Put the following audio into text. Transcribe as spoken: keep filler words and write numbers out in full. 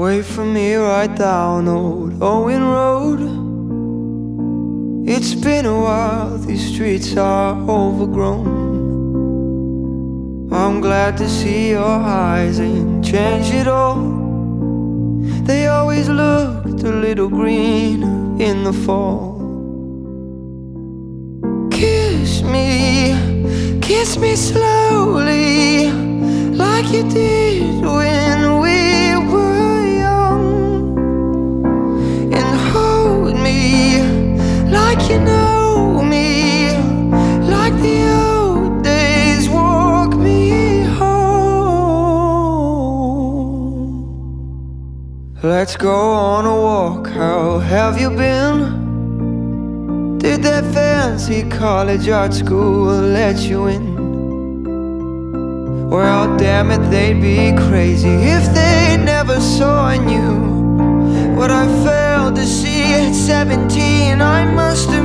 Wait for me right down old Owen Road. It's been a while, these streets are overgrown. I'm glad to see your eyes ain't changed at all. They always looked a little greener in the fall. Kiss me, kiss me slowly, like you did when we were young. And hold me like you know me, like the old days. Walk me home. Let's go on a walk, how have you been? Did that fancy college art school let you in? Well, damn it, they'd be crazy if they never saw in you what I failed to see at seventeen. I must have